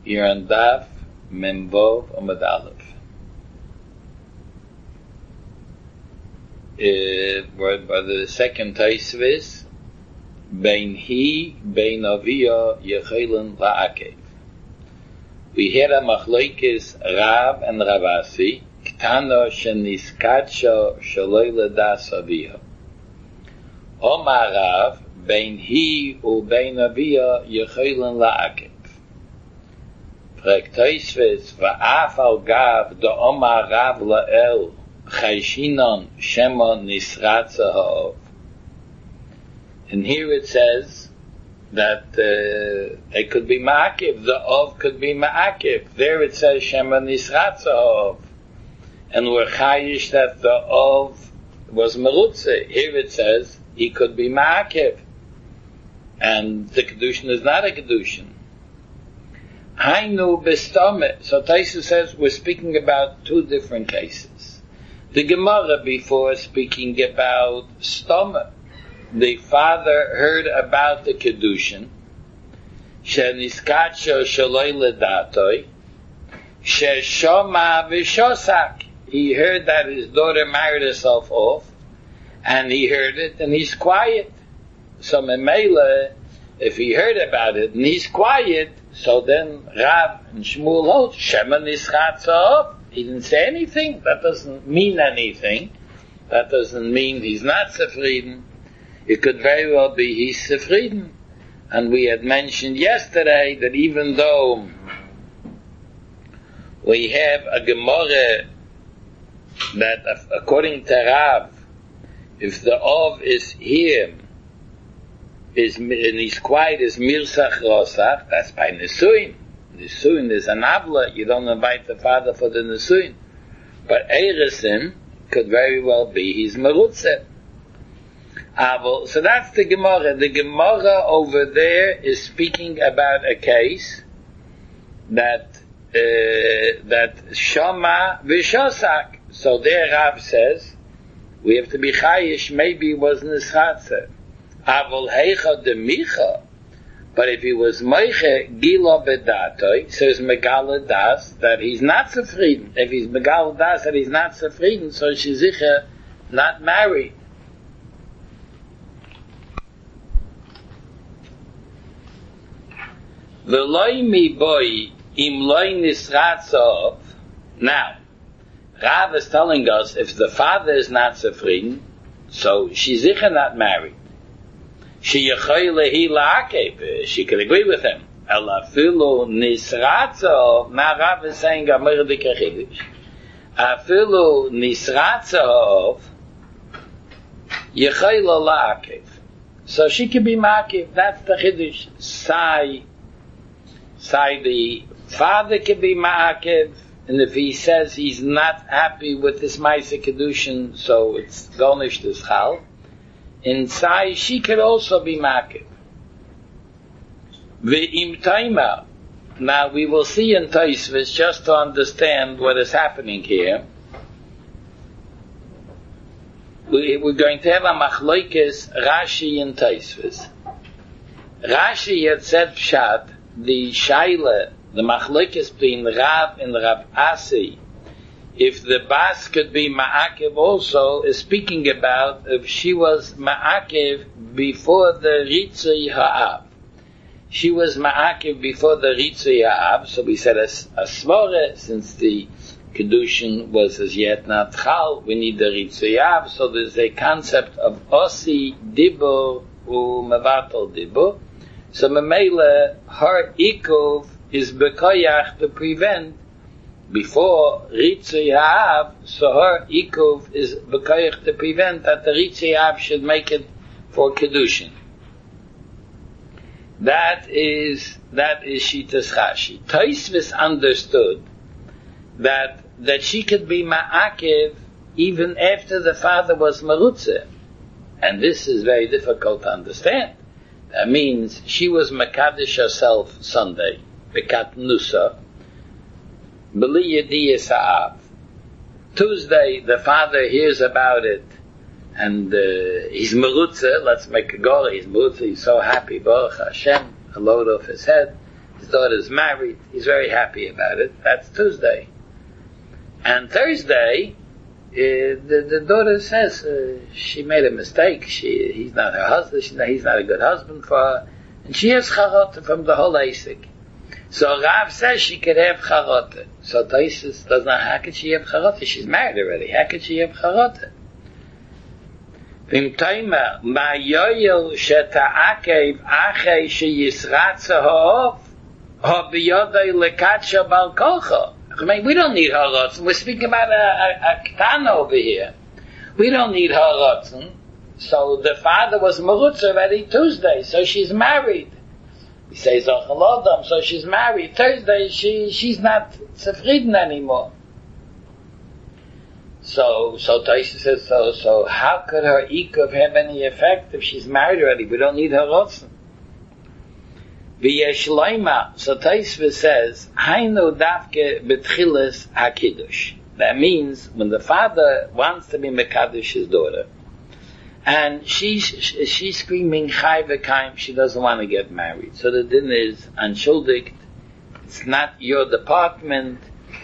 You're on Daf Memvov Amud Aleph. By the second Taisvis, Bein Aviyah Yechilen La'akev. We hear a Machlokes Rav and Ravasi, Ktano Sheniskatsho Shaloi Ledas Aviyah. Omar Rav, Bein U Bein Aviyah Yechilen La'akev. Fragt Taisvis, Va'af al Gav da Omar Rav La'el Chayshinon Shema Nisratza Ha'ov. And here it says that it could be Ma'akiv, the Ov could be Ma'akiv. There it says Shema Nisratza Ha'ov. And we're Chayish that the Ov was Merutze. Here it says he could be Ma'akiv. And the Kedushin is not a Kedushin. Hainu Bestome. So Taisa says we're speaking about two different cases. The Gemara before speaking about Stome. The father heard about the Kedushin. Sheniskatsho Shaloi Ledatoi. Sheshoma Vishosak. He heard that his daughter married herself off, and he heard it, and he's quiet. So Memela, if he heard about it, and he's quiet, so then Rav and Shmuel hold, Shema Nischatza Off. He didn't say anything. That doesn't mean anything. That doesn't mean he's not zufrieden. It could very well be he's zufrieden. And we had mentioned yesterday that even though we have a Gemara that according to Rav, if the Ov is here, and he's quiet as Mirsach Rosach, that's by Nesuin. Nesuin is an Avla, you don't invite the father for the Nesuin. But Eresim could very well be he's Merutze. So that's the Gemara. The Gemara over there is speaking about a case that Shama Vishosak. So there Rav says, we have to be Chayish, maybe it was Nischatze. Avol Heicha de Micha. But if he was Meiche Gila Bedatoi, so it's Megala Das, that he's not zufrieden. If he's Megala Das, that he's not zufrieden, so she's sicher not married. V'loi mi boi im loi nisratzov. Now, Rav is telling us if the father is not zufrieden, so she's sicher not married. She could agree with him. Elafilu nisratzov. Now Rav is saying Amir Dikachidish. Afilu nisratzov yechayla la'akev. So she could be ma'akev. That's the Chiddush. Say the father could be ma'akev, and if he says he's not happy with this Ma'aseh Kedushin, so it's Gonish to Schal. In Sai, she could also be ma'akev. Ve'im taima. Now we will see in Taisvis, just to understand what is happening here. We're going to have a machlokes Rashi in Taisvis. Rashi had said Pshat, the Shaila, the machlokes between Rav and Rav Asi, if the Bas could be Ma'akev also, is speaking about if she was Ma'akev before the Ritzui Ha'av. She was Ma'akev before the Ritzui Ha'av, so we said a Svore, since the Kedushin was as yet not Chal, we need the Ritzui Ha'av, so there's a concept of Osi Dibur U Mevatel Dibur. So Memela, her Ikov is Bekoyach to prevent before Ritzui Ha'av, so her Ikov is Bekoyach to prevent that the Ritzui Ha'av should make it for Kedushin. That is Shitas Rashi. Taisvis understood that she could be Ma'akev even after the father was Merutze. And this is very difficult to understand. That means she was Mekadesh herself Sunday, Bekat Nusa, B'li Yediyah Sa'av. Tuesday, the father hears about it, and he's Merutze, let's make a goal, he's Merutze, he's so happy, Baruch Hashem, a load off his head. his daughter's married. He's very happy about it. That's Tuesday. And Thursday, the daughter says she made a mistake. He's not her husband. He's not a good husband for her. And she has charota from the whole Eisik. So Rav says she could have charota. So Taisus does not. How could she have charota? She's married already. How could she have charota? V'imtoimer ma'yoyel sheta'akev achei sheyisratza ha'ov ha'biyodei lekatsha balkolcha. I mean, we don't need haratzon. We're speaking about a ketana over here. We don't need haratzon. So the father was marutz already Tuesday, so she's married. He says Ochalodam, so she's married. Thursday, she's not zufrieden anymore. So Taisa says, so how could her ikuv have any effect if she's married already? We don't need haratzon. V'yesh loima, so Taisva says, Hainu davke betchilas hakiddush. That means when the father wants to be mekadosh his daughter, and she's screaming chai v'kaim, she doesn't want to get married. So the din is anshuldigt. It's not your department.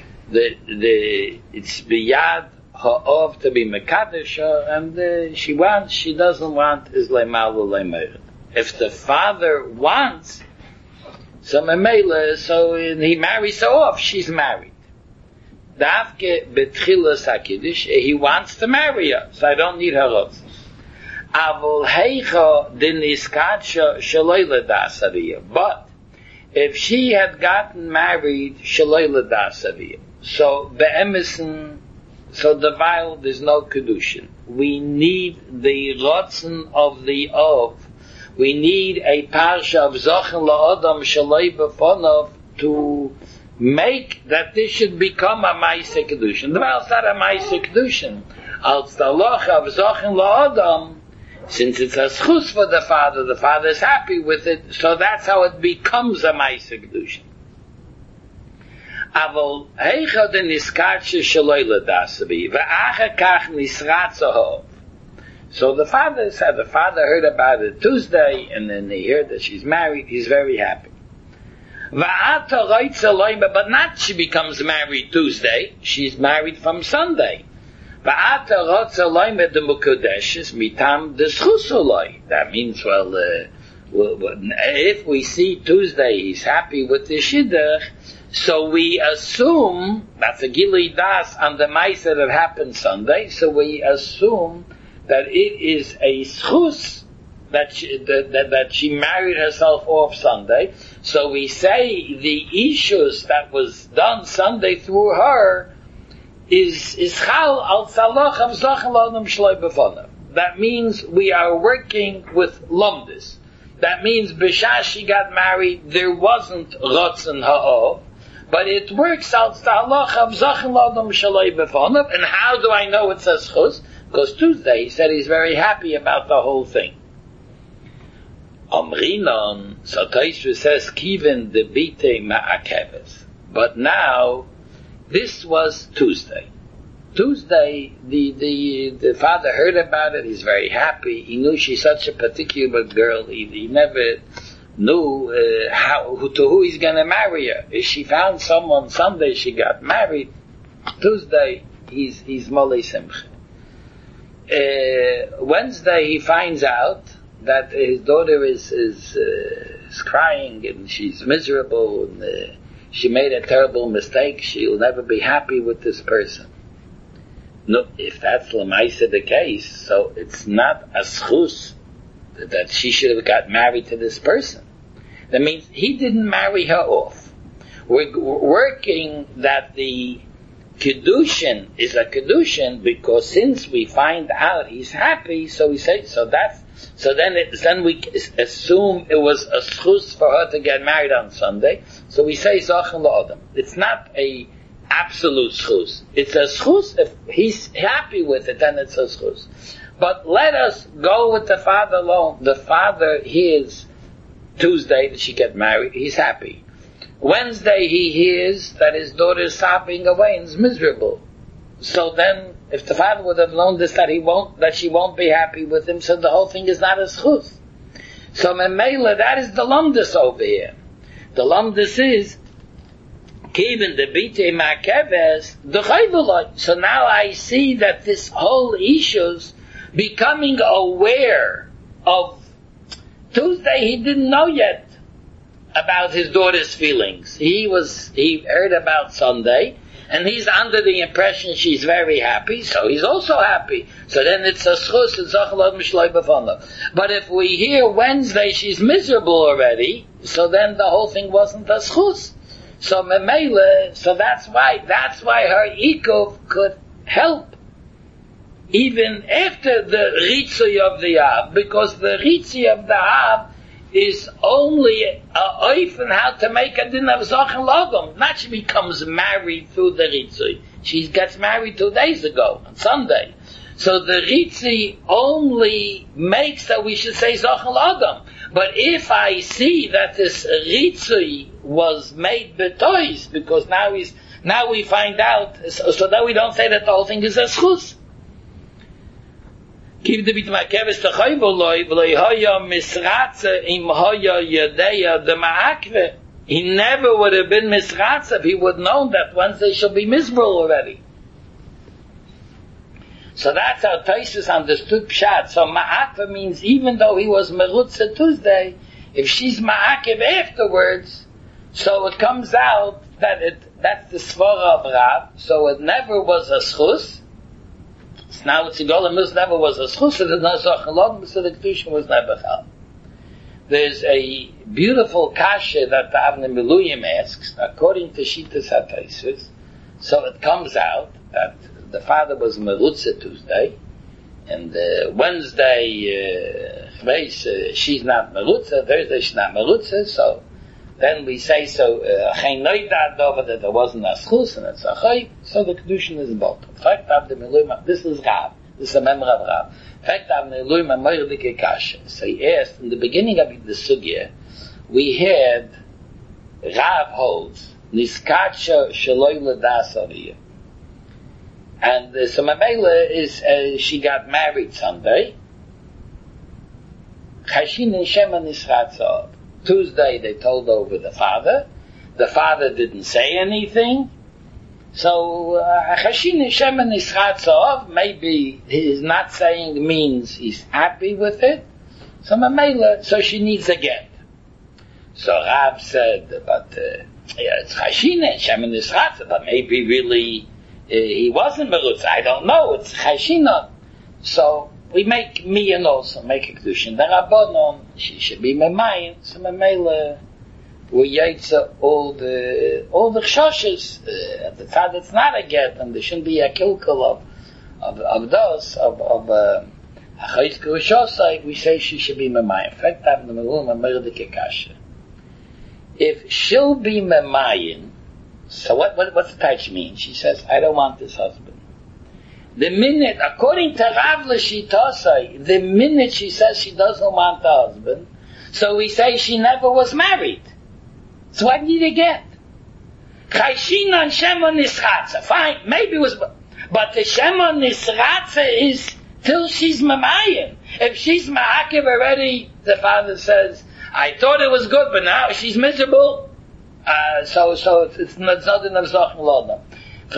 It's biyad ha'ov to be mekadosh, and she doesn't want is leimal u'leimer. If the father wants, so Mamela, so he marries her off, she's married. Davke betchilas hakiddush, he wants to marry her, so I don't need her off. Avol heicha din iskadsha shaloi ladas aviyah. But if she had gotten married shaloi ladas aviyah, so be'emison, so the while there's no kedushin. We need the rotzen of the ov. We need a parsha of Zochen la'odam shaloi b'fonov to make that this should become a Maaseh Kedushin. The Baal said a Maaseh Kedushin. Als the loch of Zochen la'odam, since it's a schus for the father is happy with it, so that's how it becomes a Maaseh Kedushin. Avol heicha den iskatshe shaloi ladas aviyah v'acher kach nisratza ha'ov. So the father heard about it Tuesday, and then he heard that she's married. He's very happy. But not she becomes married Tuesday. She's married from Sunday. That means, if we see Tuesday he's happy with the shidduch, so we assume that's a gilui das on the ma'aser that happened Sunday. So we assume that it is a schus that she married herself off Sunday. So we say the ishus that was done Sunday through her is chal al tzaloch of zochen la'odam shloi b'fonav. That means we are working with lomdus. That means b'shah she got married, there wasn't rotzen ha'ov, but it works al tzaloch of zochen la'odam shloi b'fonav. And how do I know it's a schus? Because Tuesday he said he's very happy about the whole thing. Omrinon, so Taisva says, Kivin de bite ma'akeves. But now, this was Tuesday. Tuesday, the father heard about it, he's very happy. He knew she's such a particular girl, he never knew to who he's gonna marry her. If she found someone Sunday, she got married. Tuesday, he's Molei Simcha. Wednesday he finds out that his daughter is crying and she's miserable and she made a terrible mistake. She'll never be happy with this person. No, if that's l'maisa the case, so it's not a schus that she should have got married to this person. That means he didn't marry her off. We're working that the Kedushin is a Kedushin because since we find out he's happy, so we say, then we assume it was a schus for her to get married on Sunday, so we say Zochen la'odam. It's not a absolute schus. It's a schus, if he's happy with it, then it's a schus. But let us go with the father alone. The father hears Tuesday that she get married, he's happy. Wednesday he hears that his daughter is sobbing away and is miserable. So then, if the father would have known this, that she won't be happy with him, so the whole thing is not a schus. So Memela, that is the lumdus over here. The Lamdus is, Kevin the Bite Makeves, the Chayvulot. So now I see that this whole issue's becoming aware of Tuesday, he didn't know yet about his daughter's feelings. He heard about Sunday, and he's under the impression she's very happy, so he's also happy. So then it's a schus, it's zachalot mishloi b'fanav. But if we hear Wednesday she's miserable already, so then the whole thing wasn't a schus. So memele, so that's why her ikuv could help even after the ritzui of the Av, because the ritzui of the Av is only a oif on how to make a din of Zachan Logam. Not she becomes married through the ritzui. She gets married 2 days ago, on Sunday. So the ritzui only makes that we should say Zachan Logam. But if I see that this ritzui was made betois, because now we find out, so that we don't say that the whole thing is a schus. Keep the bit makeves to chayvoloi v'loi hoya misratze im hoya yadeya de ma'akve. He never would have been misratze if he would have known that Wednesday shall be misbrul already. So that's how Tosfos understood pshat. So ma'akve means even though he was merutze Tuesday, if she's ma'akev afterwards, so it comes out that that's the svara of Rav. So it never was a schus. Now it's a golem never was a schus, so there's no Zachan Logam, so the Kedushin was never chal. There's a beautiful kasha that the Avnei Miluyim asks, according to Shittas HaTosfos. So it comes out that the father was merutze Tuesday, and Wednesday, she's not merutze, Thursday she's not merutze, so then we say that there wasn't a schus and it's a chay, so the Kedushin is bottom. This is Rav. This is a member of Rav. So he asked, in the beginning of the sugya, we had Rav holds, Niskacha Shaloi Ladas Aviyah. And so Mamela is, she got married Sunday. Chashin and Shema Nisratzah. Tuesday they told over the father. The father didn't say anything. So Chashin Hashem and Nisratzov, maybe his not saying means he's happy with it. So Mamela, so she needs a get. So Rav said, but it's Chashin Hashem and Nisratzov, but maybe really he wasn't merutz. I don't know. It's Chashinah. So we make miyan also, make a kedushin. The Rabbanon, she should be memayim. So Mamela, we yaitza all the chshoshes. At the time it's not a get, and there shouldn't be a kilkel of those achayis kushosai. We say she should be memayim. In fact, I'm the melum amerdik kasha. If she'll be memayim, so what's the touch mean? She says, I don't want this husband. The minute, according to Rav L'Shitosai, the minute she says she doesn't want the husband, so we say she never was married. So what did you get? Chayshin and Shema Nisratza. Fine, maybe it was, but the Shema Nisratza is till she's Mamayim. If she's Ma'akiv already, the father says, I thought it was good, but now she's miserable. So it's not in the Zachan Logam. So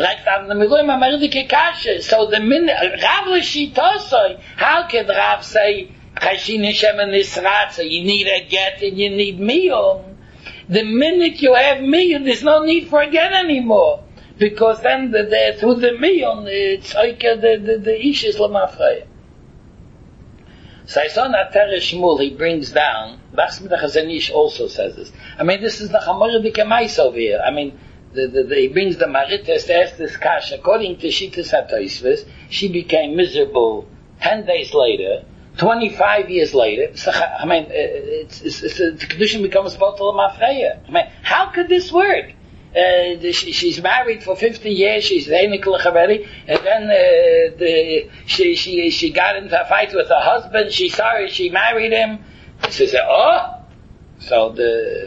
the minute Rav L'Shitosai, how can Rav say Chashin Hashem and Nisratza? You need a get and you need miyun. The minute you have miyun, there's no need for a get anymore, because then through the miyun it's like the ish is lamafraya. So I saw Nater Shmuel, he brings down. Bachsmid Chazon Ish also says this. I mean, this is the Chamor B'Kemais over here. I mean, he brings the Marites to ask this kash. According to Shittas HaTosfos, she became miserable 10 days later, 25 years later. So, I mean, the Kedushin becomes Botel Mafreya. I mean, how could this work? She's married for 50 years, she's Einiklich already, and then she got into a fight with her husband, she's sorry she married him. She said, so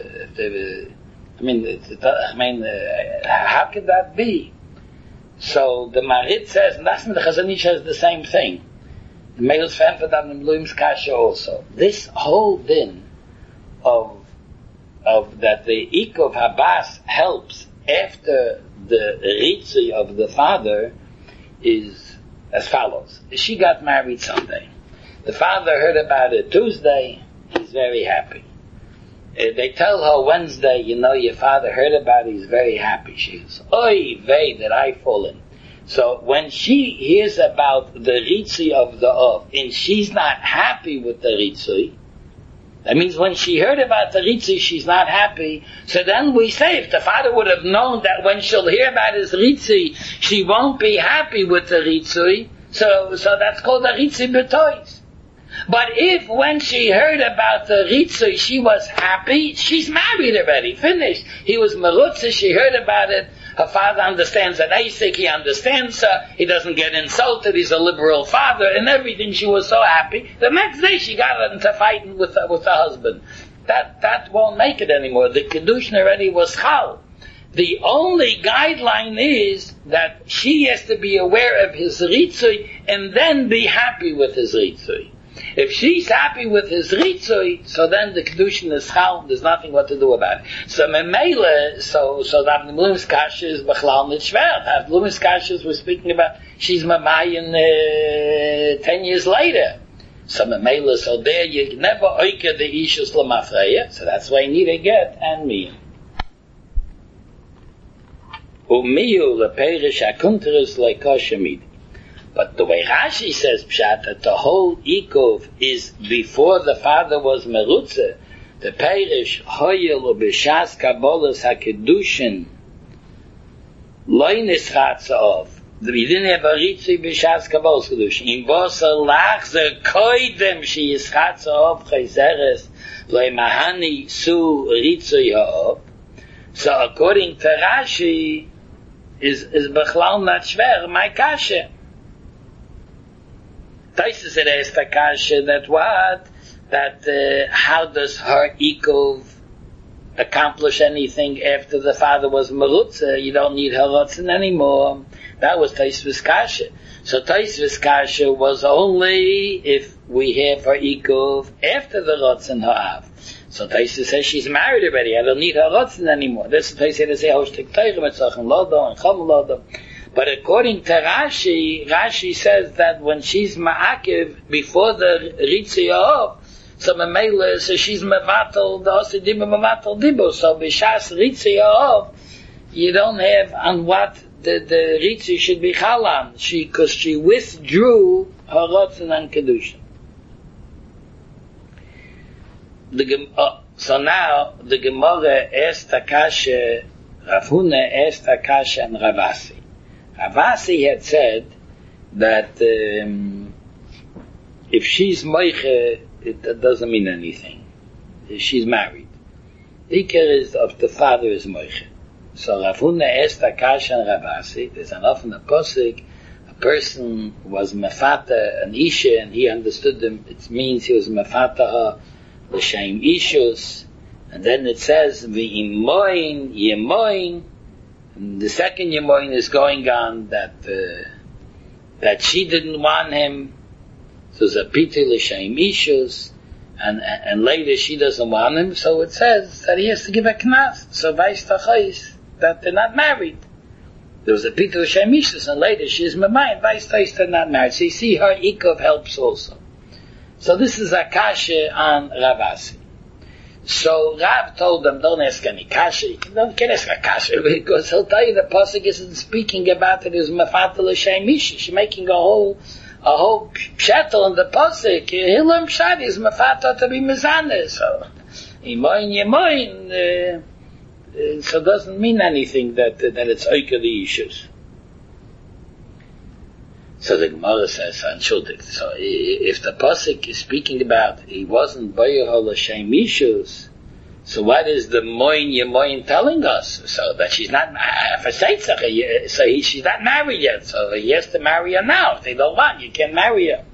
how could that be? So the Marit says, and that's the Chazon Ish says the same thing. The male's fan for that in Bloom's Kasha also. This whole din of that the Ikov Habas helps after the Ritzi of the father is as follows. She got married Sunday. The father heard about it Tuesday. He's very happy. They tell her Wednesday, your father heard about it, he's very happy. She goes, oy vey, that I fallen. So when she hears about the Ritzi of the Ov, and she's not happy with the Ritzi, that means when she heard about the Ritzi, she's not happy. So then we say, if the father would have known that when she'll hear about his Ritzi, she won't be happy with the Ritzi, so that's called a Ritzi b'tois. But if when she heard about the Ritzi, she was happy, she's married already, finished. He was merutze, she heard about it. Her father understands that Isaac, he understands her, he doesn't get insulted, he's a liberal father, and everything. She was so happy. The next day she got into fighting with her husband. That won't make it anymore. The Kedushin already was chal. The only guideline is that she has to be aware of his Ritzui and then be happy with his Ritzui. If she's happy with his Ritzui, so then the Kedushin is chal, there's nothing what to do about it. So Memele, so that Blumis Kasha is Bechlal Nitshver. That Blumis Kasha we're speaking about, she's Mamayan 10 years later. So Memele, so there you never oike the Ishus Lamafreya, so that's why you need a get and me. Umiyu leperish akunteris leikoshemid. But the way Rashi says Pshat, that the whole Ikov is before the father was Merutze, the Perish Hoyel or B'Shas Kabbalas HaKedushin Loi Nischatza of. We didn't have a Ritzi B'Shas Kabbalas Kedushin. In Bosa Lachzer Koidem She Yischatza of Chayzeres Loi Mahani Su Ritzi Ha'ov. So according to Rashi, is Bechlal not Shver, my Kasha. Taisus said Estakasha that how does her Ikov accomplish anything after the father was Merutze? You don't need her Rotzen anymore. That was Taisus Kasha. So Taisus Kasha was only if we have her Ikov after the Rotzen Ha'av. So Taisus says she's married already. I don't need her Rotzen anymore. This is Taisus to say Hoshtek Teirem Etzachem Lodo and Chom Lodo. But according to Rashi says that when she's ma'akiv before the Ritzi Ha'ov, so Mamela, so she's mevatel, the Osidim mevatel dibo. So b'shas Ritzi Ha'ov, you don't have on what the Ritzi should be chalam. Because she withdrew her Rotzen and Kedushin. So now the Gemara asked Akasha, Rav Huna asked Akasha and Ravasi. Ravasi had said that if she's moiche, it doesn't mean anything. She's married. The ikar is of the father is moiche. So Rav Huna asked Akasha and Ravasi. There's enough in the posik. A person was mefata an isha, and he understood them. It means he was mefata her l'shem ishus, and then it says v'imoin yemoin. And the second yemoin is going on that she didn't want him. So it's a piti l'shem ishus, and later she doesn't want him. So it says that he has to give a knas. So vais tachais that they're not married. There was a piti l'shem ishus, and later she's mamayin vais tachais they're not married. So you see her ikov helps also. So this is a kasha on Ravasi. So Rav told them, don't ask any kasha. You can't ask a kasha because he'll tell you the pasuk isn't speaking about it as mefatel l'shem isha. She's making a whole pshatel in the pasuk. He'll learn pshat is mefatel to be mezaneh. So yemoin, so it doesn't mean anything that it's oika the issues. So the Gemara says, Anshuldik, so if the pasuk is speaking about he wasn't Bayahol Hashem issues, so what is the Moin Yemoin telling us? So that she's not, she's not married yet, so he has to marry her now. If they don't want, you can't marry her.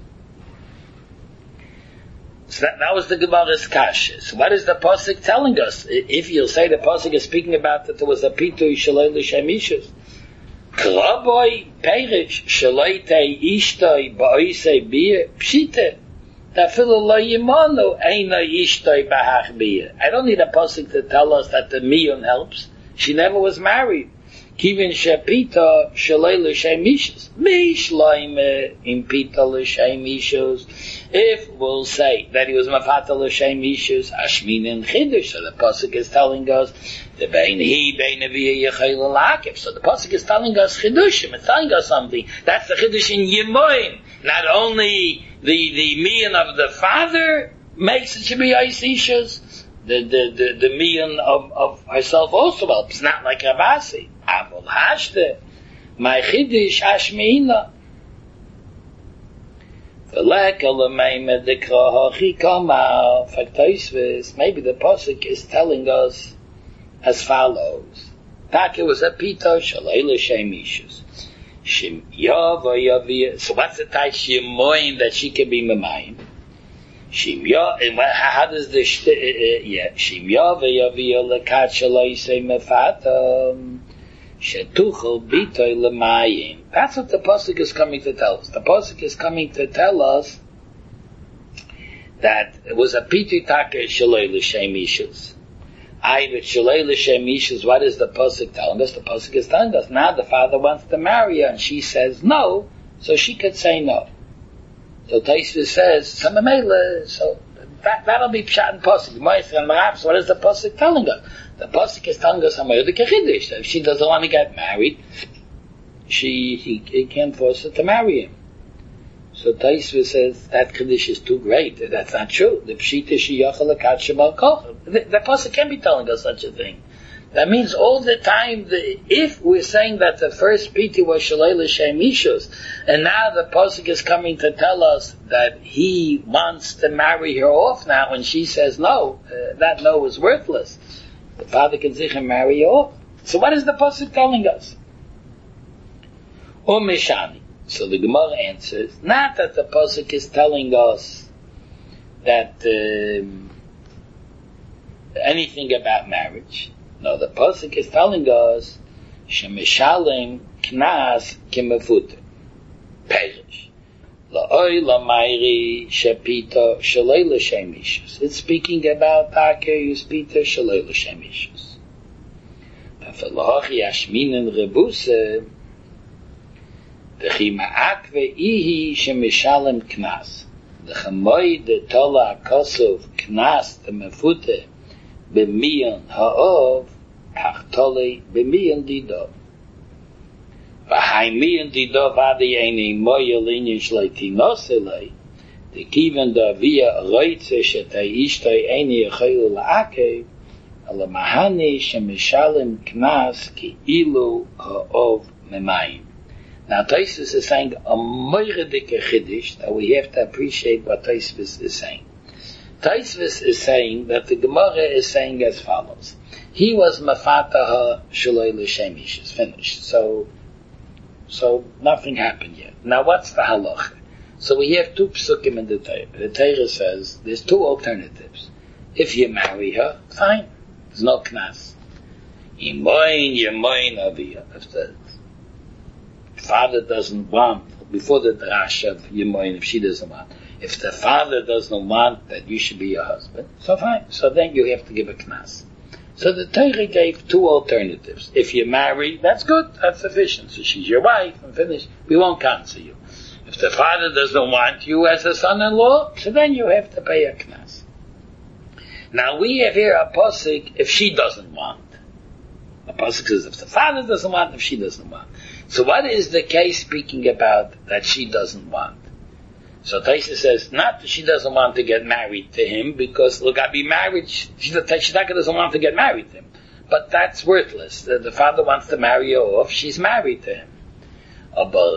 So that was the Gemara's kasha. So what is the pasuk telling us? If you'll say the pasuk is speaking about that there was a Pitu Shaloi L'Shem issues, Kraboy Perish Shaloitei Ishtoi Ba'oisei Bia Pshite. that filu lo yimonu eina ishtoi bahachbiyah. I don't need a pasuk to tell us that the miyun helps. She never was married. Kivin shepita shalei l'shem ishus. Mishloime impita l'shem ishus. If we'll say that he was mafata l'shem ishus, ashmin in chidush, so the pasuk is telling us the bein he bein aviyah yechayil l'akif. So the pasuk is telling us chidushim. It's telling us something. That's the chidush in Yemoin. Not only the miyan of the father makes it to be ishus, the miyan of herself also helps. It's not like Ravasi. Avol hashte, my chidish hashmeina. Maybe the pasuk is telling us as follows: Taka was a pita shalayla shemishus. Shim yava yavia. So what's the type shemoin that she can be memayim? Shim yav. And how does the shim yava yavia lekat shalay say mefatam shetuchel bitoy lemayim. That's what the pasuk is coming to tell us. The pasuk is coming to tell us that it was a piti taka shalay l'shem ishus. Shalay l'shem ishus. What is the pasuk telling us? The pasuk is telling us now the father wants to marry her, and she says no, so she could say no. So Taisvis says, so that'll be pshat and pasuk. So what is the pasuk telling us? The pasuk is telling us that if she doesn't want to get married, he can't force her to marry him. So Taisvis says that Kiddush is too great. That's not true. The pshita sheyachal lekat shebal kochel. The pasuk can't be telling us such a thing. That means all the time, if we're saying that the first piti was shalei l'shem ishus, and now the pasuk is coming to tell us that he wants to marry her off now, when she says no, that no is worthless. The father can sich and marry her off. So what is the pasuk telling us? Mishani. So the Gemara answers, not that the pasuk is telling us that anything about marriage. No, the pasuk is telling us shemishalim knas kimefute perish la'oy la'mayri shepita shalei l'shem ishus. It's speaking about taker yuspita shalei l'shem ishus. V'felachi ashminin rebuse v'chi ma'ak ve'ihi shemishalim knas v'chamoy de tola akosov knas temefute b'miyan ha'ov hachtole b'miyan didov v'hai miyan didov adi eini moya linyan shleitinos elei dekiven davia roitze shetei ishtoi eini yachaylu la'akev ala mahani shemishalim knas ki ilu ha'ov memayim. Now Tosfos is saying a moire dike chiddush that we have to appreciate what Tosfos is saying. Tosfos is saying that the Gemara is saying as follows: he was mafataha shaloi l'shem ishus, finished. So nothing happened yet. Now what's the halacha? So we have two psukim in the Torah. The Torah says there's two alternatives. If you marry her, fine, there's no knas. Yemoin aviyah. If the father doesn't want, before the drash of Yemoin, if she doesn't want, if the father doesn't want that you should be your husband, so fine. So then you have to give a knas. So the Torah gave two alternatives. If you marry, that's good, that's sufficient. So she's your wife, and finished. We won't cancel you. If the father doesn't want you as a son-in-law, so then you have to pay a knas. Now we have here a pasuk, if she doesn't want. A pasuk says if the father doesn't want, if she doesn't want. So what is the case speaking about that she doesn't want? So Taisa says, not that she doesn't want to get married to him, because look, I'll be married, Shitaka doesn't want to get married to him. But that's worthless. The father wants to marry her off, she's married to him. But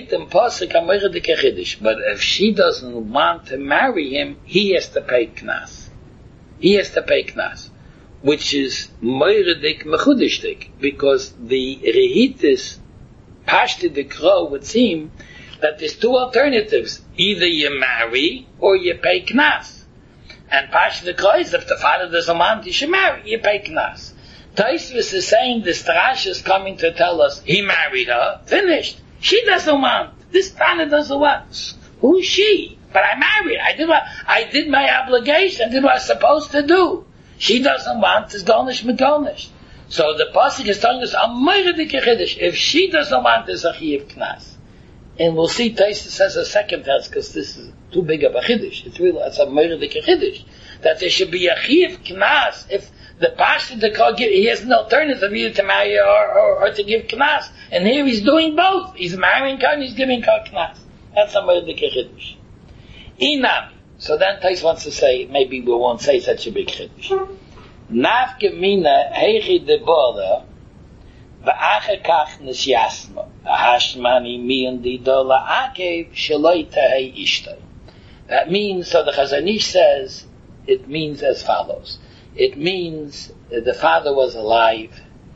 if she doesn't want to marry him, he has to pay knas. He has to pay knas, which is moiridik mechudishdik, because the rehitis pashti the crow would seem that there's two alternatives: either you marry or you pay knas. And pashti the crow is if the father doesn't want, you should marry, you pay knas. Tosfos is saying this Drash is coming to tell us he married her, finished. She doesn't want. This Tana doesn't want. Who's she? But I married. I did my obligation. I did what I was supposed to do. She doesn't want is Golnish Megolnish. So the pasuk is telling us a moiredik chiddush. If she doesn't want this a chiyuv knas, and we'll see Taisa says a second test because this is too big of a chiddush. It's a moiredik chiddush that there should be a chiyuv knas if the pastor he has an alternative either to marry or to give knas, and here he's doing both. He's marrying her and he's giving her knas. That's a moiredik chiddush. Inam. So then Taisa wants to say maybe we won't say such a big chiddush. Nafke mina heichi de boda va'acher kach nisyasma ahashmani miyan di dola akev shaloi tahei ishtay. That means, so the Chazon Ish says, it means as follows. It means the father was alive.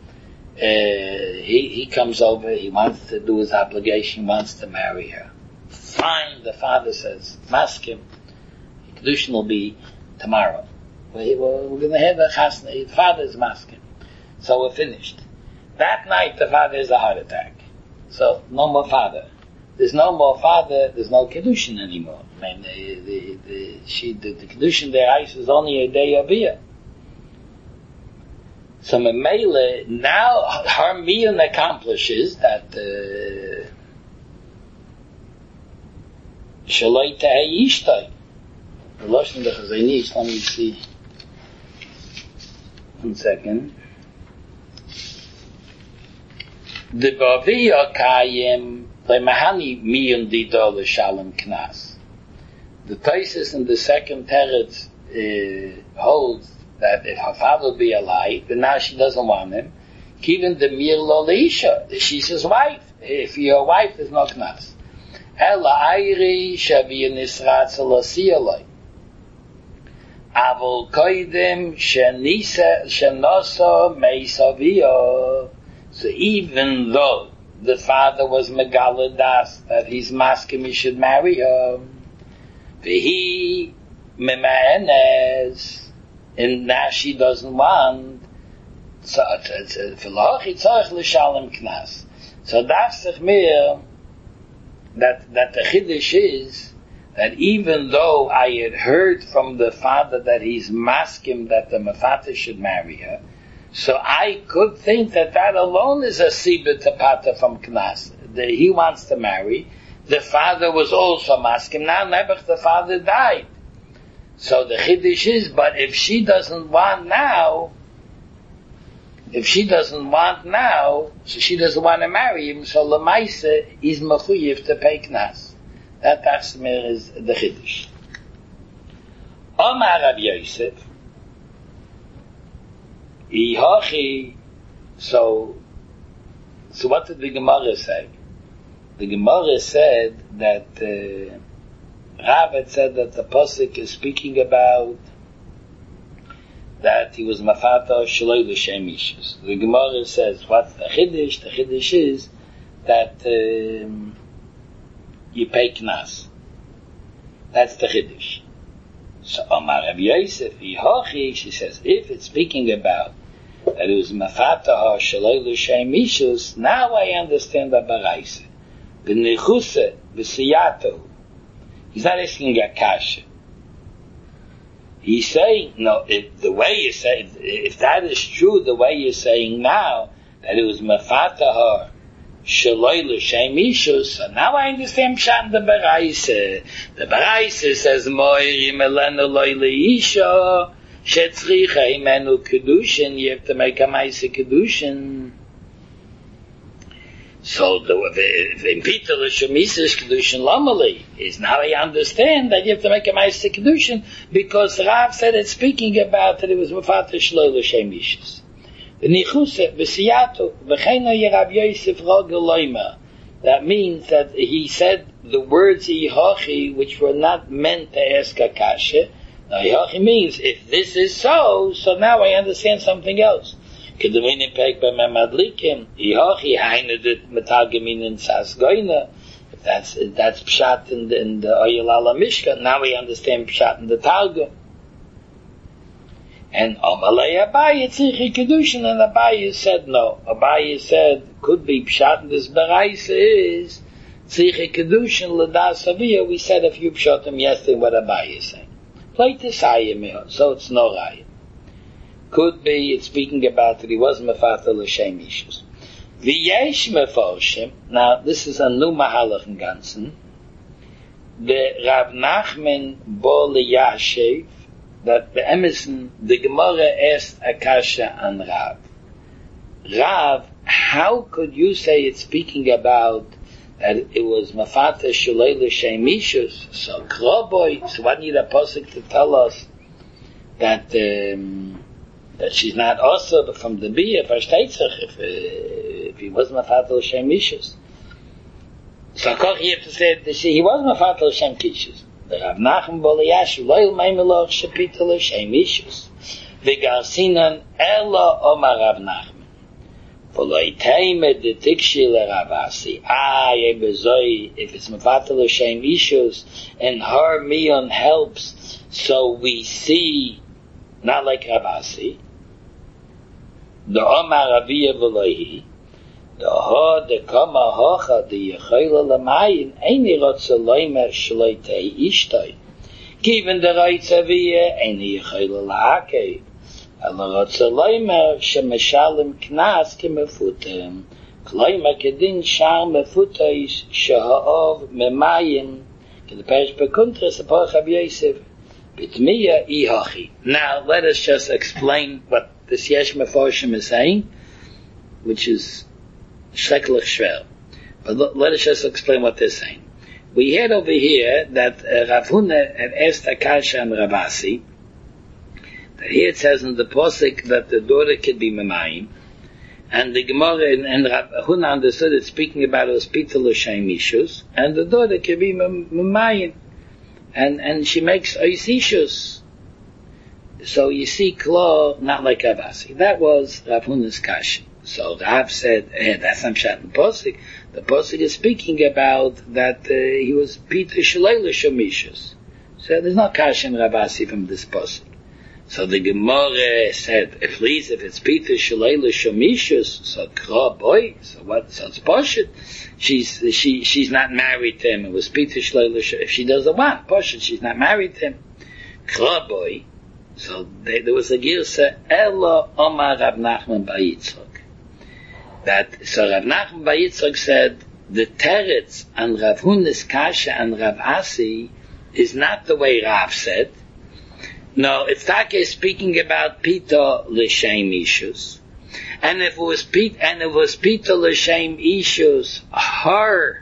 He comes over. He wants to do his obligation. He wants to marry her. Fine. The father says, maskim. Kedushin will be tomorrow. We're going to have a chasna. The father is maskim. So we're finished. That night, the father has a heart attack. So no more father. There's no more father. There's no kedushin anymore. I mean, the kedushin there is only a day of year. So Memele, now her miyan accomplishes that Shaloi Tahei Ishtay. The Lashon the Chazon Ish, let me see. 1 second. The Baviyah Kayim Lemahani miyan dida l'shalom knas. The Taisus in the second teretz holds that if her father would be alive, but now she doesn't want him, even the mir lo leisha, she's his wife. If you're a wife, there's no knas. Ela ayri shavi nisratz l'siyaloi. Avol koidem shenasa meisaviyah. So even though the father was megaladas that he's masking he should marry her, he memanes, and now she doesn't want. So that's the mir that the chiddush is that even though I had heard from the father that he's masking that the mafata should marry her, so I could think that alone is a sibah to pata from knas. He wants to marry. The father was also masking. Now Nebuch, the father died. So the chiddush is, but if she doesn't want now, so she doesn't want to marry him, so lemaisa is mechuyev to pay knas. That tachsmir is the chiddush. Omar Rav Yosef, so what did the Gemara say? The Gemara said that Rav had said that the pasuk is speaking about that he was mafata shloi l'shem ishus. The Gemara says, what's the chiddush? The chiddush is that you pay knas. That's the chiddush. So Omar Rav Yosef, she says, if it's speaking about that it was mafata shloi l'shem ishus, now I understand the baraisa. The nechuse v'siyato. He's not asking a kasha. He's saying, no, the way you say, if that is true, the way you're saying now, that it was mafata shaloi l'shem ishus, so now I understand pshat the baraisa. The baraisa says, moirim elenu loi leisha, shetzricha imenu kedushin, you have to make a maisa kedushin. So the Peter Shemises Kedushin Lamali is now I understand that you have to make a Meister Kedushin because Rav said it's speaking about that it was Mufata Shlo L'Shem Ishus. The Nichuse V'Siyato V'Cheina Yerav Yosef Rogel Loimer. That means that he said the words Yihochi which were not meant to ask a kasha. Now Yihochi means if this is so now I understand something else. Kedumini pek by Mamadlikim, Yihochi hainedet metagemin in Sasgoina. That's pshat in the Oyel Ala Mishka. Now we understand pshat in the Targum. And Amalei Abaye Tzrichi Kedushin, and Abaye said no. Abaye said could be pshat in this Baraisa is Tzriche Kedushin L'das Aviyah, we said a few pshatim yesterday what Abaye is saying. Play Tisaya Meho, so it's no Raya. Could be it's speaking about that he was Mefatel L'Shem Ishus. V'yesh Mefoshim, now this is a new Mahalach in Gansen, the Rav Nachman Bo L'Yashev, that the Emerson, the Gemara asked Akasha and Rav. Rav, how could you say it's speaking about that it was Mafata Shalei L'Shem Ishus? So Kroboy, so what need a posik to tell us that that she's not also from the Bia, if he was Mafata L'Shem Ishus. So Koch, you have to say that he was Mafata L'Shem Kishus. The Rav Nachman Bo L'Yashev Lo Yilmei Melach Shepita L'Shem Ishus V'Garsinan Ela Omar Rav Nachman. If it's Mefatel L'Shem Ishus and her Mion helps, so we see, not like Ravasi, the Omar Aviyah V'Lohi, the Ho, the Kama Hocha, the Yechayla L'Mayin, Eini Rotza Loimer Shloitei Ishtoi, given the Reitz Aviyah, Eini Yechayla L'Akev, Rotza Loimer Shemishalim Knas Kimefutem, Kloimer Kedin Shar Mefutais Sheha'ov Memayin, the Perish Bekuntres Apoch Ab Yosef, Bitmiya Ihachi. Now let us just explain what this Yesh Mefoshim is saying, which is Shreklech Shver. But let us just explain what they're saying. We had over here that Rav Huna had asked Akasha and Ravasi, that here it says in the Posik that the daughter could be Memayim, and the Gemara and Rav Huna understood it speaking about Hospital L'Shem Ishus, and the daughter could be Memayim, and she makes Ois Ishus. So you see Klo, not like Ravasi. That was Rav Huna's Kasha. So Rav said, that's not Pshat in Posik. The Posik is speaking about that he was Peter Shalei L'Shem Ishus. So there's no Kasha in Ravasi from this Posik. So the Gemara said, if it's Peter Shalei L'Shem Ishus, so Kra boy, so what? So it's Poshet. She's not married to him. It was Peter Shalei L'Shem. If she doesn't want Poshet, she's not married to him. Kra boy. So there was a Girsa Elo Omar Rav Nachman Bar Yitzchak. So Rav Nachman Bar Yitzchak said the teretz and Rav Huna's Kasha and Rav Asi is not the way Rav said. No, it's Take speaking about Pita L'Shem Ishus. And if it was Pita L'Shem Ishus, her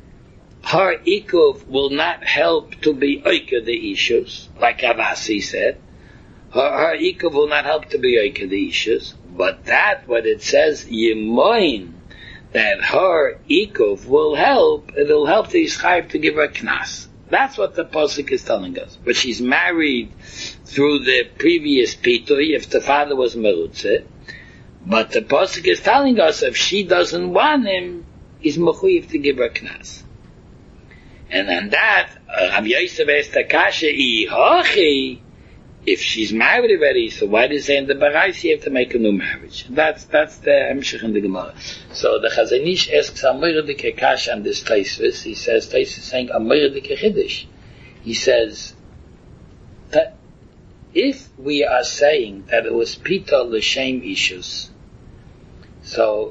Ikuv will not help to be Oika the Ishus, like Avasi said. Her Ikuv will not help to be Oika the Ishus. But what it says, Yemoin, that her Ikuv will help, it'll help the Yischayev to give her Knas. That's what the Posuk is telling us. But she's married through the previous Pitui, if the father was Merutze. But the Posuk is telling us if she doesn't want him, he's Mechuyev to give her Knas. And on that, Rabbi Yosef asked Akasha, Ihachi, if she's married already, so why does it say in the Barais you have to make a new marriage? That's the Hemshech in the Gemara. So the Chazon Ish asks Amir de Kekash on this Taisvis. He says, Taisvis is saying Amir de Kechidish. He says that if we are saying that it was Pita L'Shem Ishus, so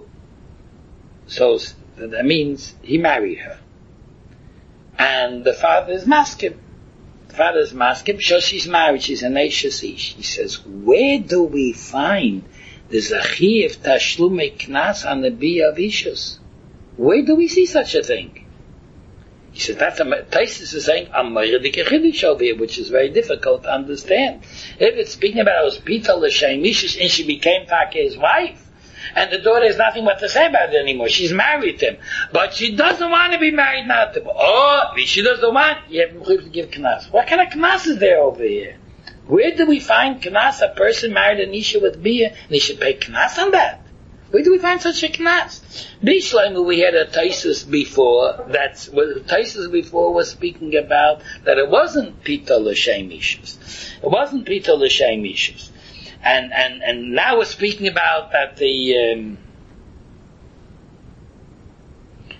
that means he married her. And the father is Maskim. Father's maskim, so she's married, she's an Eishes Ish. He says, where do we find the Zachiv Tashlume Knas on the Bia of Ishus? Where do we see such a thing? He says, that's Taisus is saying, Amir de Kechidish over here, which is very difficult to understand. If it's speaking about Hospital L'Shem Ishus, and she became Take's wife, and the daughter has nothing what to say about it anymore. She's married to him. But she doesn't want to be married now to him. Oh, if she doesn't want, you have to give Knas. What kind of Knas is there over here? Where do we find Knas? A person married an Isha with Bia, and he should pay Knas on that? Where do we find such a Knas? Bishleimu, we had a Taisus before, Taisus before was speaking about that it wasn't Pita L'Shem Ishus. It wasn't Pita L'Shem Ishus. And now we're speaking about that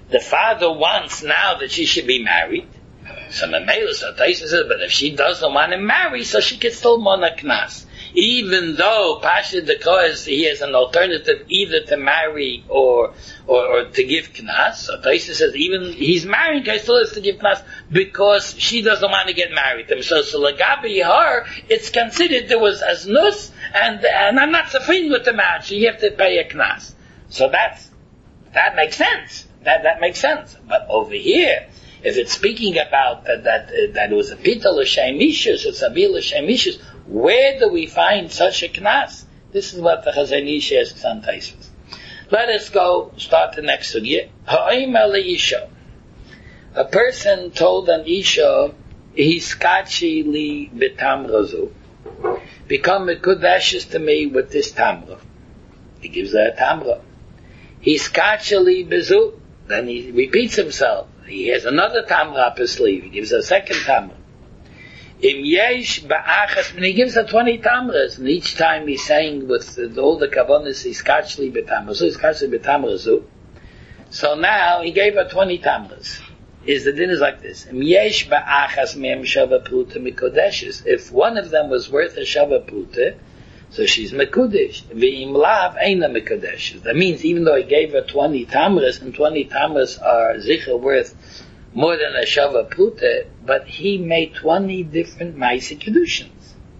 the father wants now that she should be married. So Mamela, so Taisa says, but if she doesn't want to marry, so she can still mona knas. Even though Pasha Dekois, he has an alternative either to marry or to give knas. So Taisa says, even he's marrying, he still has to give knas because she doesn't want to get married to him. So Lagabi her, it's considered there was aznus, and I'm not suffering with the marriage, so you have to pay a knas. So that makes sense. That makes sense. But over here, if it's speaking about that it was a pita l'shem ishus, it's a bil l'shem ishus, where do we find such a knas? This is what the Chazon Ish asks on Taisvus. Let us go start the next sugya. Ha'omer le'isha. A person told an isha, hiskachi li b'tamrazu. Become mekudeshes to me with this tamra. He gives her a tamra. Hiskachi li bezu. Then he repeats himself. He has another tamra up his sleeve. He gives a second tamra. Im yesh ba'achas, and he gives her 20 tamras, and each time he's saying with all the kavanas, he's kachli b'tamrazu, he's kachli b'tamrazu. So now he gave her 20 tamras. The din is like this. Im yesh ba'achas me'em shava pruta mikodeshes. If one of them was worth a shava pruta, so she's mekudesh. V'im lav eina mekodeshes. That means even though he gave her 20 tamras, and 20 tamras are zicha worth more than a shava pruta, but he made 20 different ma'aseh kedushin.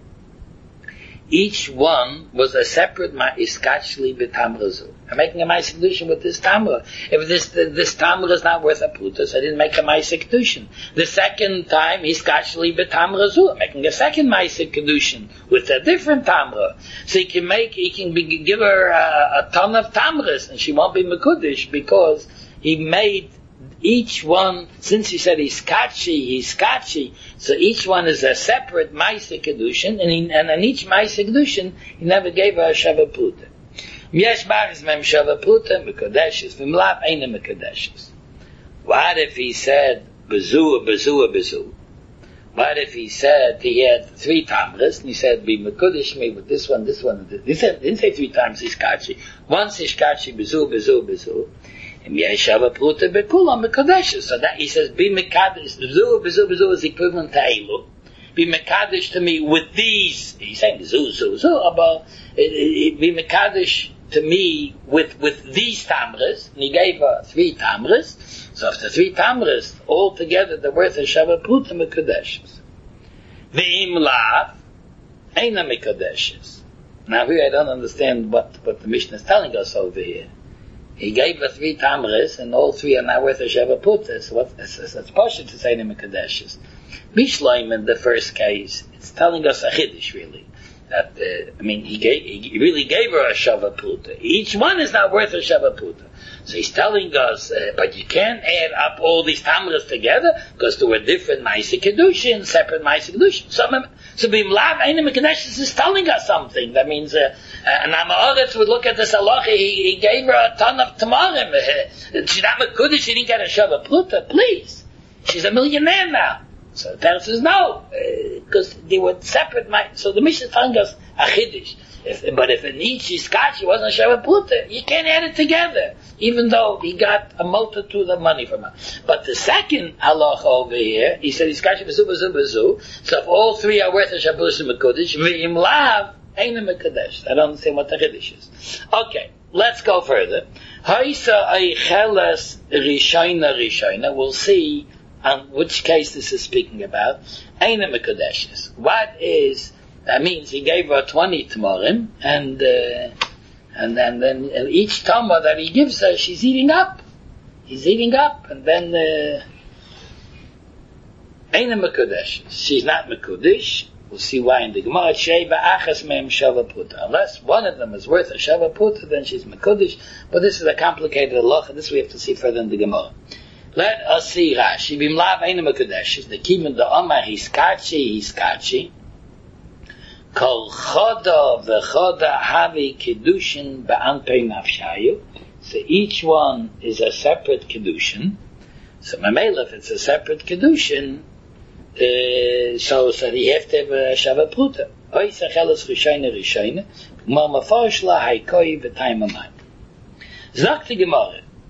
Each one was a separate iskachli b'tamrazu. I'm making a ma'aseh kedushin with this tamra. If this tamra is not worth a pruta, so I didn't make a ma'aseh kedushin. The second time, iskachli b'tamrazu. I'm making a second ma'aseh kedushin with a different tamra. So he can give her a ton of tamras, and she won't be mekudesh because he made each one, since he said he's kachi, so each one is a separate ma'aseh kedushin, and on each ma'aseh kedushin, he never gave her a shava pruta. Yesh ba'achas mem shava pruta mekodeshes, v'mlav eina mekodeshes. What if he said bezu? What if he said he had 3 tamras, and he said be mekudesh me with this one, this. He didn't say 3 times he's kachi. Once he's kachi bezu. So that he says, be mekadesh, bezu is equivalent to elu. Be mekadesh to me with these. He's saying zu, but be mekadesh to me with these tamras. And he gave her 3 tamras. So after 3 tamras, all together, the worth of shava pruta mekadeshes. Ve'im lav, eina mekadeshes. Now here I don't understand what the Mishnah is telling us over here. He gave her 3 tamras, and all 3 are now worth a shava pruta. So that's partial to say them kadeshes. Bishloim in the first case, it's telling us a chiddush really. That he really gave her a shava pruta. Each one is not worth a shava pruta. So he's telling us, but you can't add up all these tamras together because there were different ma'aseh kedushin, separate ma'aseh kedushin. So bimlav eina mekadeshes is telling us something. That means an Amoritz would look at this halacha. He gave her a ton of tamarim. She's not mekudesh. She didn't get a shava pruta. Please, she's a millionaire now. So the Torah says no, because they were separate. So the Mishnah is telling us a chiddush. But if in each iskachi wasn't a shava pruta, you can't add it together, even though he got a multitude of money from her. But the second halacha over here, he said iskachi bezu. So if all 3 are worth a shava pruta mekudesh, v'im lav eina mekadesh. I don't understand what the chiddush is. Okay, let's go further. Ha'isa eicheles rishayna. We'll see on which case this is speaking about. Eina mekadeshes. What is? That means he gave her 20 tamarim, and then each tamar that he gives her, she's eating up. He's eating up, and then Eina mekudeshes. She's not mekudesh. We'll see why in the Gemara. Shei ba'achas me'em shava pruta. Unless one of them is worth a shava pruta, then she's mekudesh. But this is a complicated halacha. This we have to see further in the Gemara. Let us see Rashi. Bimlav eina mekudeshes. The kimen the Omar hiskachi. Kol choda v'choda havi kedushin ba'anpei nafshayu. So each one is a separate kedushin. So mamela, if it's a separate kedushin, so he have to have a shava pruta. Oy sacheles rishayne. Ma mafarsh la haikoi v'tayim amayim. Zak the Gemara.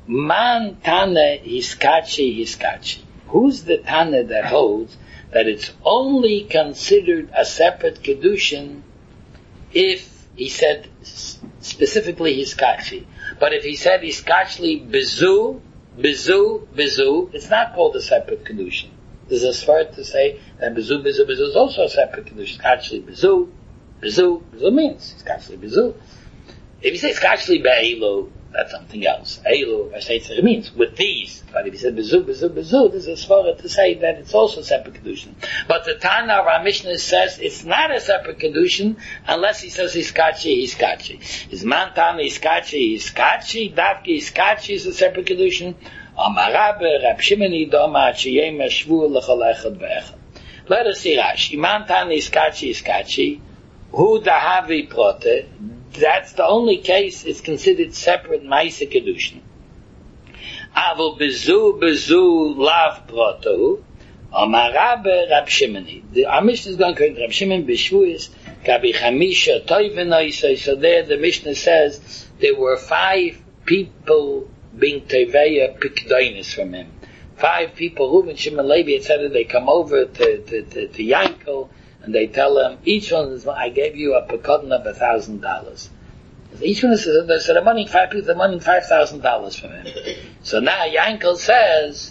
Man Tana Hiskachi. Who's the Tana that holds that it's only considered a separate Kedushin if he said specifically Hiskachi? But if he said Hiskachli Bezu, it's not called a separate Kedushin. There's a svart to say that Bezu is also a separate Kedushin. Hiskachli Bezu means Hiskachli Bezu. If you say Hiskachli Be'elu, that's something else. Eilu, I say it means with these. But if he said bezu, there's a svara to say that it's also separate kedushin. But the Tana of our Mishnah says it's not a separate kedushin unless he says hiskachi. Is man Tana hiskachi, davki hiskachi is a separate kedushin. Amar Rabbe, Rab Shimoni, Doma, Chiyem, Shvu, L'chol Echad Ve'echad. Let us see Rashi. Man Tana hiskachi, hu dahavi prote. That's the only case it's considered separate Maisa Kedushin. Avol bezu lav proto. Amar Rabbe Rab Shimoni. Our Mishnah is going to correct Rab Shimon b'shvuis kabi chamisha toivenoisai. So there the Mishnah says there were 5 people being teveya pikdoinis from him. 5 people. Reuven, Shimon, Levi, etc. They come over to Yankel. And they tell him, each one is, I gave you a pekadon of $1,000. Each one says, so they're money 5 people, they're money $5,000 from him. So now Yankel says,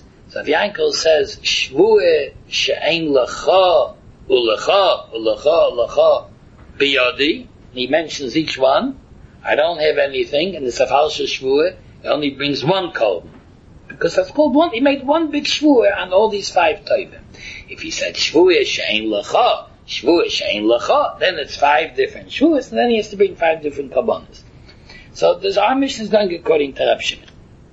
Shvue she'ein lecha, ulecha, biyodi. He mentions each one. I don't have anything, and the Safalsha Shvue, it only brings 1 kol. Because that's called one, he made 1 big Shvue on all these 5 tovim. If he said Shvue she'ein lecha, then it's 5 different shvuas, and then he has to bring 5 different kabbanas. So this our mission is going according to Rab Shimon.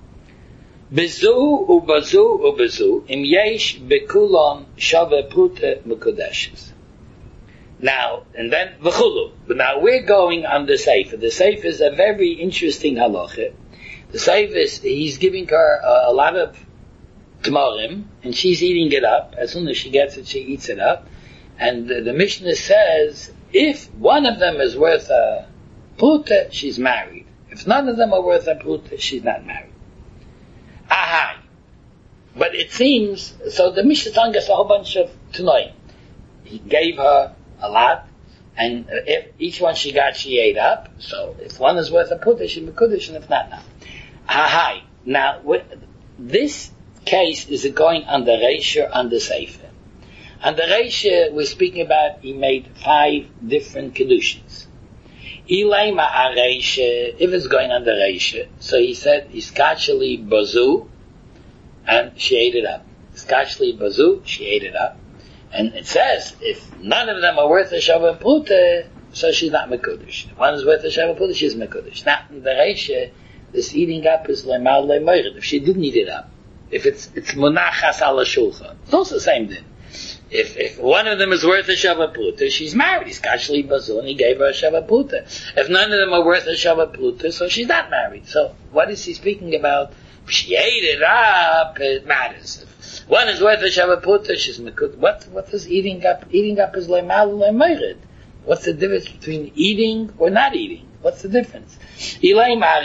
Bezu ubezu im yesh bekulon shave prute mekudeshes. Now, and then v'chulu. But now we're going on the Sefer. The Sefer is a very interesting halacha. The Sefer is, he's giving her a lot of tamarim, and she's eating it up. As soon as she gets it, she eats it up. And the Mishnah says, if one of them is worth a pruta, she's married. If none of them are worth a pruta, she's not married. Ahai. But it seems, so the Mishnah is telling us a whole bunch of tanoim. He gave her a lot, and if each one she got, she ate up. So if one is worth a pruta, she's mekudesh, and if not, no. Ahai. Now, this case is going on the Reisha, on the Sefer. And the Reisha we're speaking about, he made 5 different Kedushins. Ilaima a Reisha, if it's going on the Reisha, so he said, Iskacheli bazu, and she ate it up. Iskacheli bazu, she ate it up. And it says, if none of them are worth a Shavah Pruta, so she's not Mekudesh. If one is worth a Shavah Pruta, she's Mekudesh. Now, in the Reisha, this eating up is Leimal Leimayrid. If she didn't eat it up, if it's Munachas ala Shulchan, it's also the same thing. If one of them is worth a Shavah Pruta, she's married. He's Kashli Bazu, and he gave her a Shavah Pruta. If none of them are worth a Shavah Pruta, so she's not married. So, what is he speaking about? If she ate it up, it matters. If one is worth a Shavah Pruta, she's Mekut. What is eating up? Eating up is Leimal Leimayrid. What's the difference between eating or not eating? What's the difference? The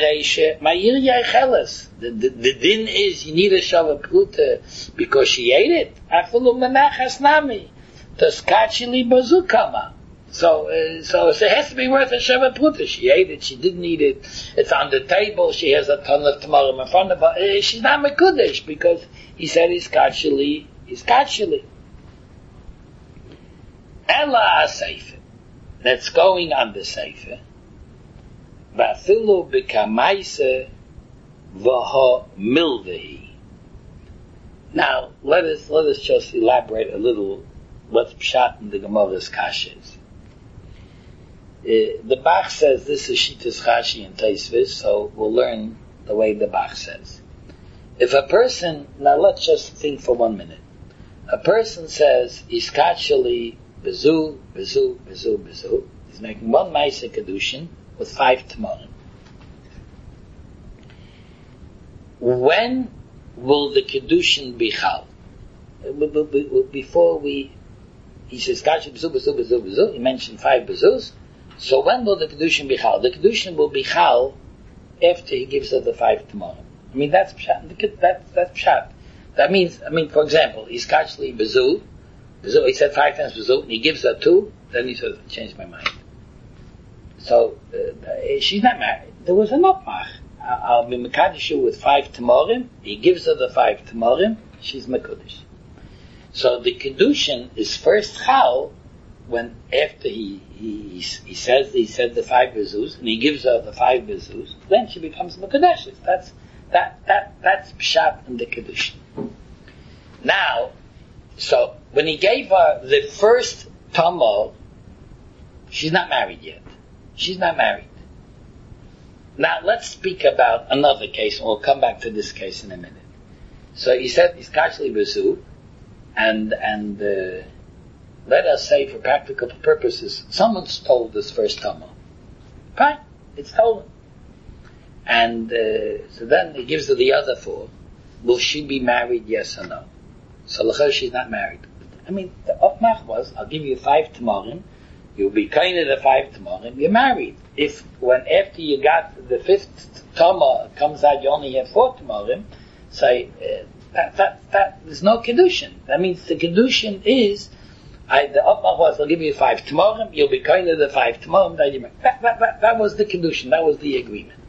din is you need a Shavah Pruta because she ate it. So it has to be worth a Shavah Pruta. She ate it, she didn't eat it, it's on the table, she has a ton of tamarim in front of her. She's not Mekudesh because he said he's kachili. Ella a-Sefer. That's going on the Sefer. V'afilu b'kamaisa v'ha milvehi. Now, let us just elaborate a little what's pshat in the Gemara's kashas. The Bach says this is Shitas Rashi and Taisvis, so we'll learn the way the Bach says. If a person, now let's just think for 1 minute. A person says, Iskachali bezu. He's making 1 Maisa Kedushin with 5 Tamarim. When will the Kedushin be Chal? Before he says, Bezu, he mentioned 5 Bezus. So when will the Kedushin be Chal? The Kedushin will be Chal after he gives her the 5 Tamarim. I mean, that's pshat. That's pshat. That means, for example, he's kachli bezu. He said 5 times bezu, and he gives her 2. Then he says, "Changed my mind." So she's not married. There was an opmach. I'll be mekadosh with 5 timorim. He gives her the 5 timorim. She's mekudesh. So the kedushin is first chal when after he said the 5 bezus and he gives her the 5 bezus. Then she becomes mekudesh. That's pshat in the kedushin. Now, so when he gave her the first tomo, she's not married yet. She's not married. Now let's speak about another case, and we'll come back to this case in a minute. So he said he's kachli bezu, and let us say for practical purposes, someone stole this first tomo. Fine, it's stolen. And so then he gives her the other 4. Will she be married, yes or no? So l'chel she's not married. I mean, the opmach was, I'll give you 5 timorim, you'll be kind of the 5 timorim, you're married. If when after you got the 5th tomo comes out you only have 4 timorim, say that there's no kedushin. That means the kedushin is the opmach was, I'll give you 5 timorim, you'll be kind of the 5 timorim. That was the kedushin. That was the agreement.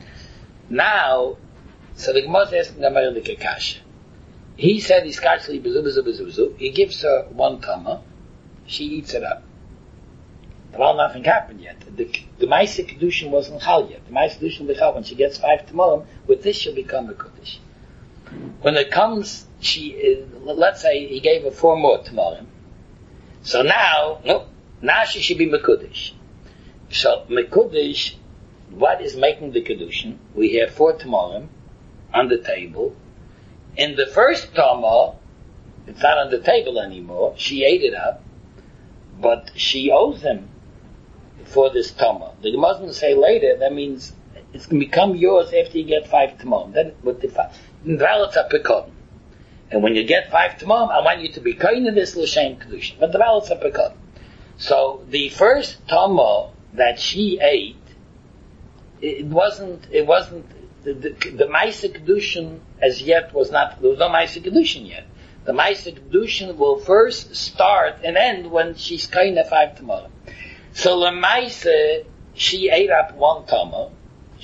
Now, so the Gemara is asking the Gemara the Kekash. He said he's kachli bezu. He gives her 1 tomo. She eats it up. Well, nothing happened yet. The Maisa Kedushin wasn't chal yet. The Maisa Kedushin will be chal when she gets 5 timorim. With this, she'll become a Kodesh. When it comes, let's say he gave her 4 more timorim. So now she should be Mekudesh. So Mekudesh, what is making the Kedushin? We have 4 timorim on the table. In the first tomo, it's not on the table anymore. She ate it up, but she owes him for this tomo. The Gemara doesn't say later. That means it's going to become yours after you get 5 timorim. Then with the valets are pekod. And when you get 5 timorim, I want you to be kind of this l'shem kedushin. But the valets are pekod. So the first tomo that she ate, it wasn't the Maisa Kedushin as yet was not, there was no Maisa Kedushin yet. The Maisa Kedushin will first start and end when she's kind of 5 timorim. So the Maisa, she ate up 1 tomo.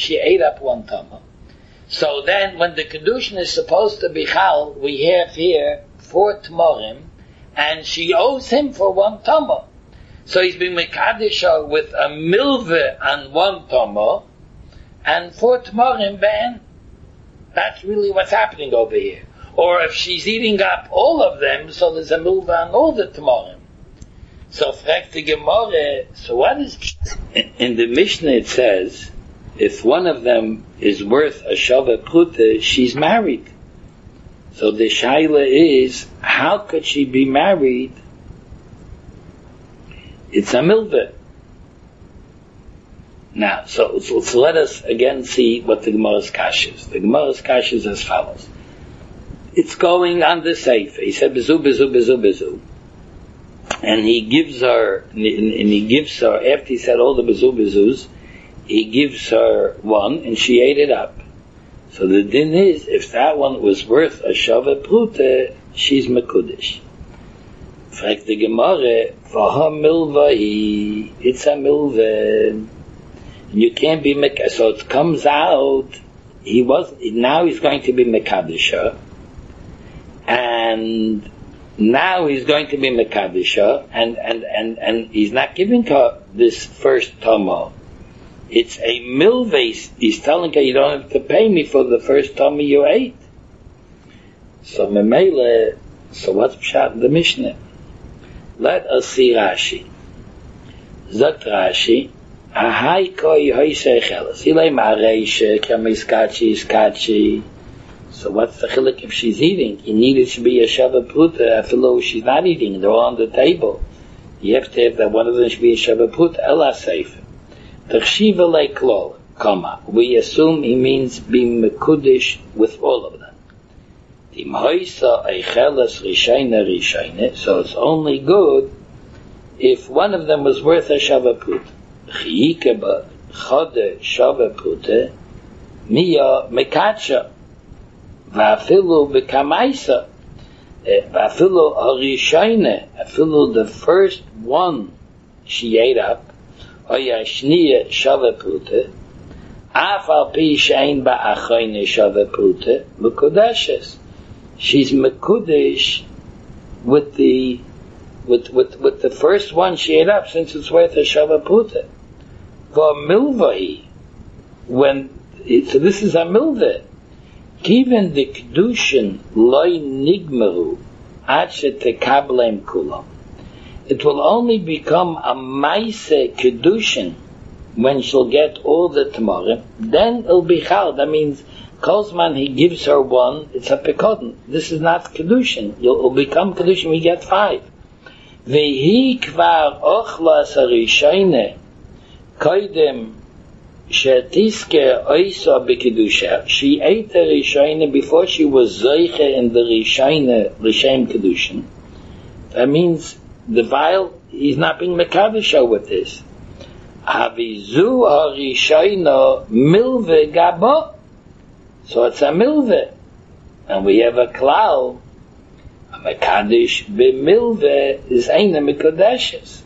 So then when the Kedushin is supposed to be chal, we have here 4 timorim, and she owes him for 1 tomo. So he's been mekadosh with a milveh on 1 tomo, and 4 timorim ben. That's really what's happening over here. Or if she's eating up all of them, so there's a milveh on all the timorim. So fragt the Gemara, so what is... In the Mishnah it says, if one of them is worth a shava pruta, she's married. So the shaila is, how could she be married? It's a milveh. Now, so let us again see what the Gemara's kash is. The Gemara's kash is as follows. It's going on the Sefer. He said, bezu. And he gives her, after he said all the bezus, he gives her 1, and she ate it up. So the din is, if that one was worth a shava pruta, she's mekudesh. Fragt the Gemara, for her milvah, it's a milvah. You can't be mekadosh. So it comes out, now he's going to be mekadosha, and now he's going to be mekadosha, and he's not giving her this first tomo. It's a milveh. He's telling her, you don't have to pay me for the first tomo you ate. So memele, so what's pshat in the Mishnah? Let us see Rashi. Zot Rashi, ahai koi hoi seicheles. Ilay ma'areish, kamiskachi. So what's the chiluk if she's eating? You need it to be a shava pruta, after though she's not eating, they're all on the table. You have to have that one of them should be a shava pruta, ela sefer. Tachshiva leiklol, comma. We assume he means be mekudesh with all of them. Im hoisa eicheles rishayne, so it's only good if one of them was worth a shava pruta. Chiyikeba chode shava pruta, miya mekadsha. Va'afilu b'kamaisa, va'afilu harishayne, afilu the first one she ate up, oya shniya shava pruta, af al pi shein ba'achayne shava pruta, mekudeshes. She's mekudesh with the first one she ate up, since it's worth a shava pruta. For milvahi, so this is a milvah. Given the kedushin loy nigmeru ad shetekableim kulam, it will only become a maise kedushin when she'll get all the tamarim. Then it'll be chal. That means Kolzman he gives her one. It's a pekodin. This is not kedushin. You'll become kedushin. We get 5. Vehi kvar ochlas harishayne koidem. She ate the Rishayne before she was Zoiche in the Rishayne L'Shem Kedushin. That means the vial, he's not being Mekadisha with this. Havizu HaRishayne Milve Gabo. So it's a Milve. And we have a klal. A Mekadish B'Milve is Eina Mekodeshes.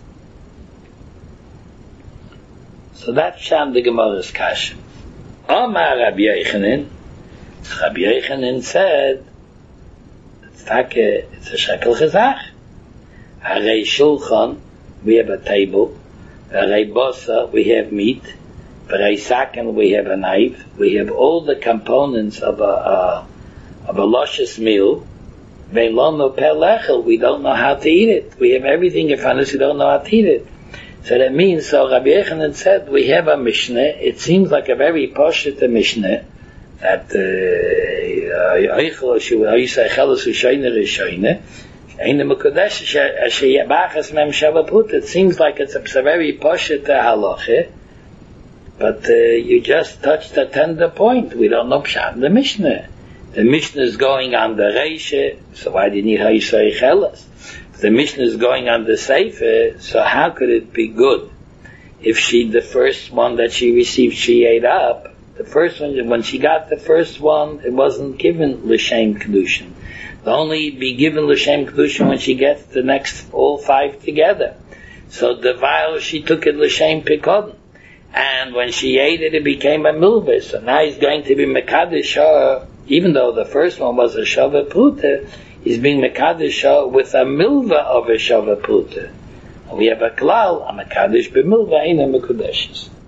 So that's Sham the Gemara's Kasha. Omar Rabbi Yochanan. Rabbi Yochanan said, it's a shekel chazach. Harei shulchan, we have a table. Harei bosa, we have meat. Harei saken, we have a knife. We have all the components of a luscious meal. Ve'lono pelechel, we don't know how to eat it. We have everything in front of us, we don't know how to eat it. So that means, so Rabbi Yochanan said, we have a Mishnah. It seems like a very poshut Mishnah that it seems like it's a very poshut halacha, but you just touched a tender point. We don't know pshat the Mishnah. The Mishnah is going on the Reisha, so why do you need Hayisai Chelas? The Mishnah is going on the Sefer, so how could it be good if the first one that she received, she ate up? The first one, when she got the first one, it wasn't given L'Shem Kedushin. It'll only be given L'Shem Kedushin when she gets the next, all 5 together. So the vial, she took it L'Shem Pekodin. And when she ate it, it became a milveh. So now he's going to be Mekadesh, even though the first one was a Shava Pruta, he's being Mekadesh with a milva of a Shava Pruta. We have a klal, a Mekadesh b'milva, ain't a Mekudeshes.